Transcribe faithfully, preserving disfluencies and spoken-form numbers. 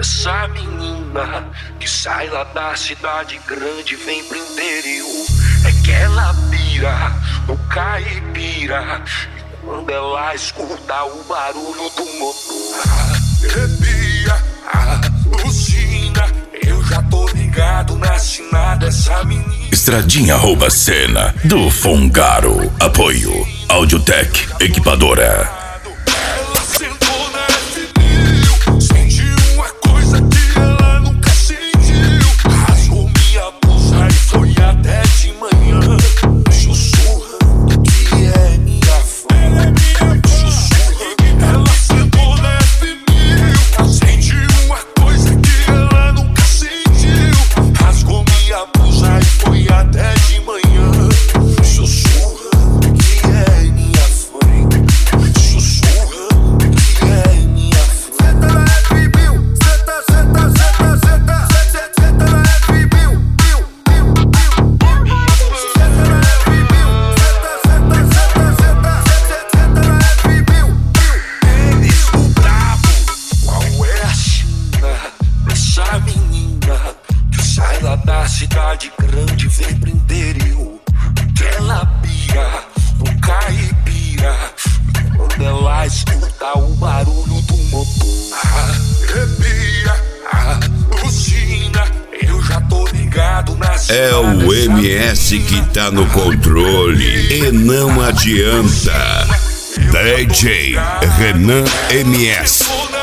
Essa menina que sai lá da cidade grande, vem pro interior. É que ela pira no caipira, e quando ela escuta o barulho do motor, arrepia, alucina. Eu já tô ligado na sina dessa menina. Estradinha rouba cena do Fongaro. Apoio Audiotech Equipadora. Da cidade grande, vem pro interior, que ela pira no caipira, quando ela escuta o barulho do motor, arrepia, alucina. Eu já tô ligado na sina. É o M S que tá no controle e não adianta. D J Renan M S.